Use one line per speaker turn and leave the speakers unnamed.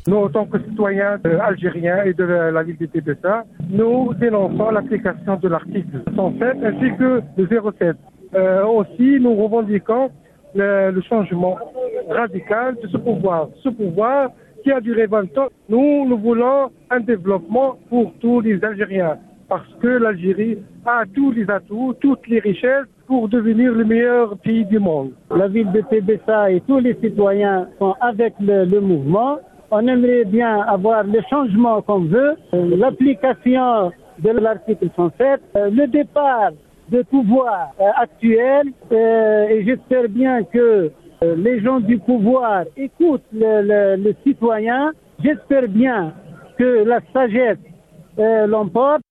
Nous, en tant que citoyens algériens et de la ville de Tébessa, nous dénonçons l'application de l'article 107 ainsi que le 07. Aussi, nous revendiquons le changement radical de ce pouvoir. Ce pouvoir qui a duré 20 ans, nous voulons un développement pour tous les Algériens. Parce que l'Algérie a tous les atouts, toutes les richesses pour devenir le meilleur pays du monde.
La ville de Tébessa et tous les citoyens sont avec le mouvement. On aimerait bien avoir le changement qu'on veut, l'application de l'article 107, le départ de pouvoir actuel et j'espère bien que les gens du pouvoir écoutent le citoyen. J'espère bien que la sagesse l'emporte.